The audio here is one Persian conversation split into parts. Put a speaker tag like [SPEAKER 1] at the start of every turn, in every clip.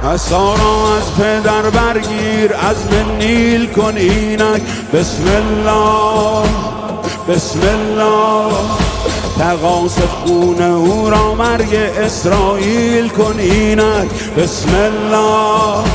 [SPEAKER 1] عصا را از پدر برگیر، عزم نیل کن اینک. بسم الله بسم الله، تقاص خون او را مرگ اسرائیل کن اینک. بسم الله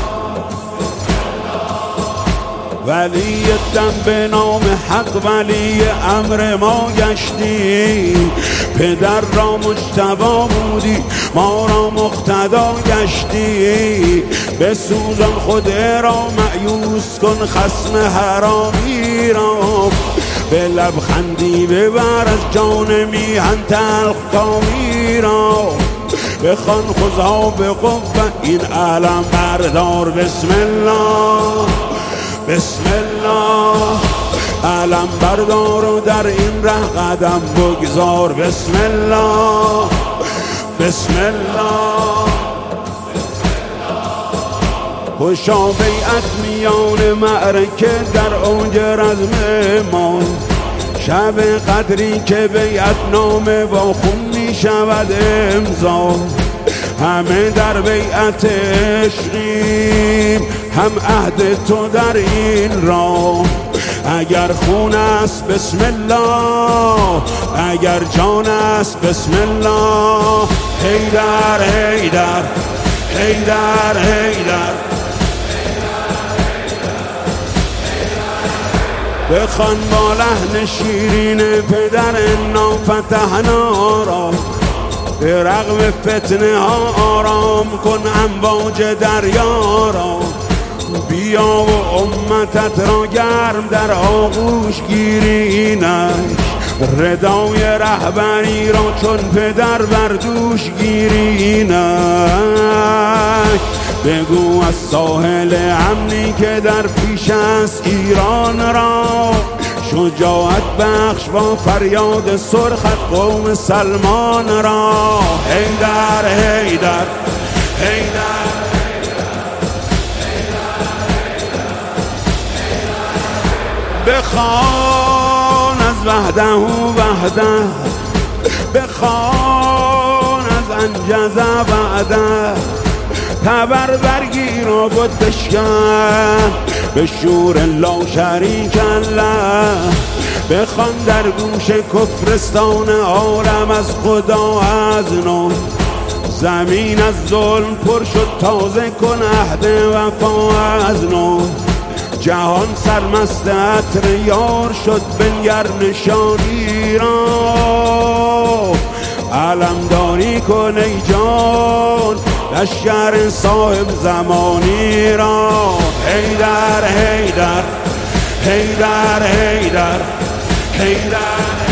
[SPEAKER 1] ولی دم به نام حق ولی امر ما گشتی، پدر را مجتبی بودی ما را مقتدا گشتی. بسوزان خود را مأیوس کن خصم حرامی را، به لبخندی ببر از جان میهن تلخ کامی را. بخوان خذها به قوة این علم بردار. بسم الله بسم الله، علم بردار و در این ره قدم بگذار. بسم الله بسم الله، خوشا بیعت میان معرکه در اوج رزم ما، شب قدری که بیعت نامه با خون می شود امضا. همه در بیعت عشقیم، هم عهد تو در این راه. اگر خون است بسم الله، اگر جان است بسم الله. حیدر حیدر حیدر حیدر، بخوان با لحن شیرین پدر نافتحنا را، به رغم فتنه ها آرام کن امواج دریا را. بیا و امتت را گرم در آغوش گیرینش، ردای رهبری را چون پدر بر دوش گیرینش. بگو از ساحل امنی که در پیش است ایران را، شجاعت بخش با فریاد سرخت قوم سلمان را. حیدر حیدر حیدر، بخوان از وحده وحده، بخوان از انجز وعده. تبر برگیر و بود بشکن به شور لا شریک الله. بخوان در گوش کفرستان عالم از خدا از نو. زمین از ظلم پر شد تازه کن عهد وفا از نو. جهان سرمست عطر یار شد بنگر نشانی را. علمداری کن ای جان لشکر صاحب زمانی را. حیدر حیدر حیدر حیدر حیدر